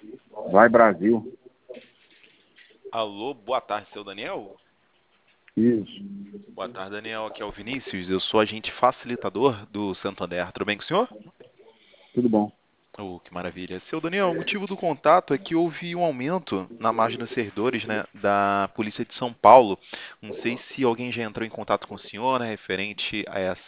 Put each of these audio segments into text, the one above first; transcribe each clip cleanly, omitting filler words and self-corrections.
Vai Brasil. Alô, boa tarde, seu Daniel. Isso. Boa tarde, Daniel. Aqui é o Vinícius. Eu sou agente facilitador do Santander. Tudo bem com o senhor? Tudo bom. Oh, que maravilha. Seu Daniel, o motivo do contato é que houve um aumento na margem dos servidores, né, da Polícia de São Paulo. Não sei se alguém já entrou em contato com o senhor, né, referente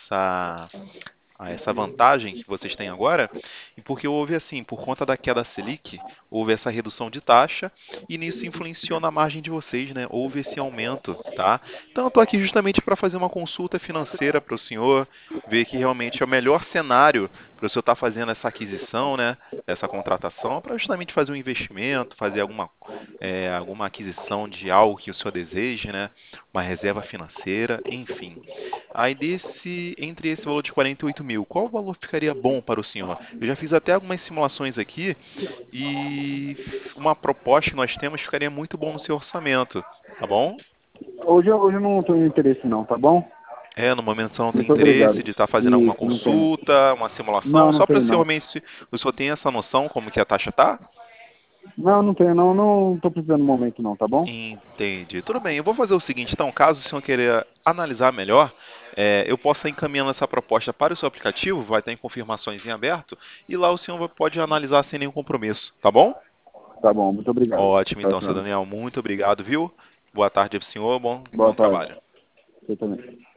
a essa vantagem que vocês têm agora, e porque houve assim, por conta da queda Selic, houve essa redução de taxa e nisso influenciou na margem de vocês, né? Houve esse aumento, tá? Então eu estou aqui justamente para fazer uma consulta financeira para o senhor, ver que realmente é o melhor cenário para o senhor estar fazendo essa aquisição, né? Essa contratação, para justamente fazer um investimento, fazer alguma aquisição de algo que o senhor deseje, né? Uma reserva financeira, enfim. Aí entre esse valor de 48 mil, qual valor ficaria bom para o senhor? Eu já fiz até algumas simulações aqui e uma proposta que nós temos ficaria muito bom no seu orçamento, tá bom? Hoje eu não tenho interesse não, tá bom? É, no momento você não tem Muito obrigado. interesse de estar fazendo alguma Isso, não tenho. consulta, uma simulação, Não, não só para tenho se não. realmente o senhor tem essa noção como que a taxa tá? Não, não tenho não. Não tô precisando no momento não, tá bom? Entendi. Tudo bem, eu vou fazer o seguinte, então, caso o senhor queira analisar melhor, eu posso estar encaminhando essa proposta para o seu aplicativo, vai estar em confirmações em aberto, e lá o senhor pode analisar sem nenhum compromisso, tá bom? Tá bom, muito obrigado. Ótimo, Tá, então, seu senhora. Daniel, muito obrigado, viu? Boa tarde para o senhor, bom Boa tarde. trabalho. Você também.